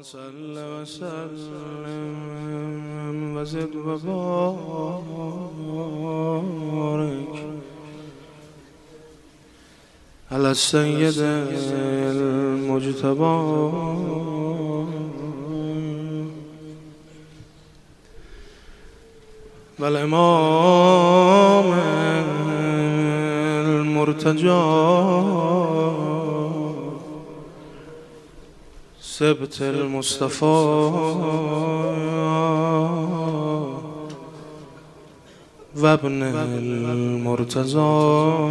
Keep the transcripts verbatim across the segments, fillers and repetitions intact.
صل وسلم وزد وبارك على السيد المجتبى والإمام المرتجى سبت المصطفى وابن المرتضى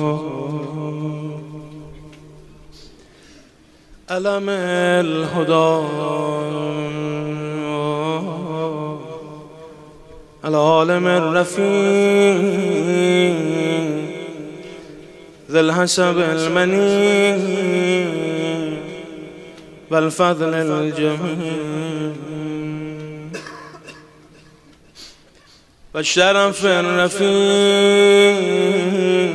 علم الهدى العالم الرفيع ذي الحسب المنيع والفضل الجميل والشرف الرفيع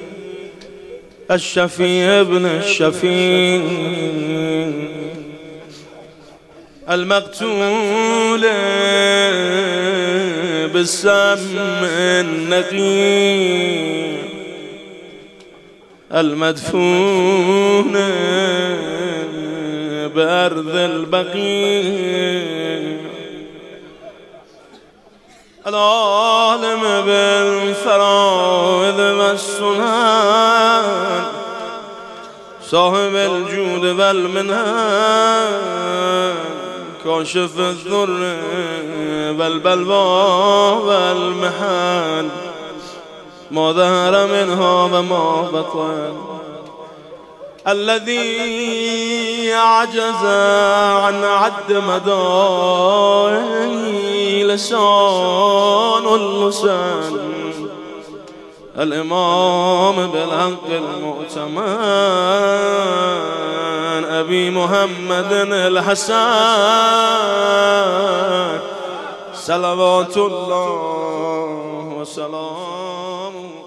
الشفيع ابن الشفيع المقتول بالسم النقي المدفون بأرض البقيع العالم بالفرائض والسنن صاحب الجود والمنن كاشف الضر والبلوى والمحن ما ظهر منها وما بطن الذي عجز عن عد مدائه لسان اللسان الإمام بالحق المؤتمن أبي محمد الحسن صلوات الله وسلامه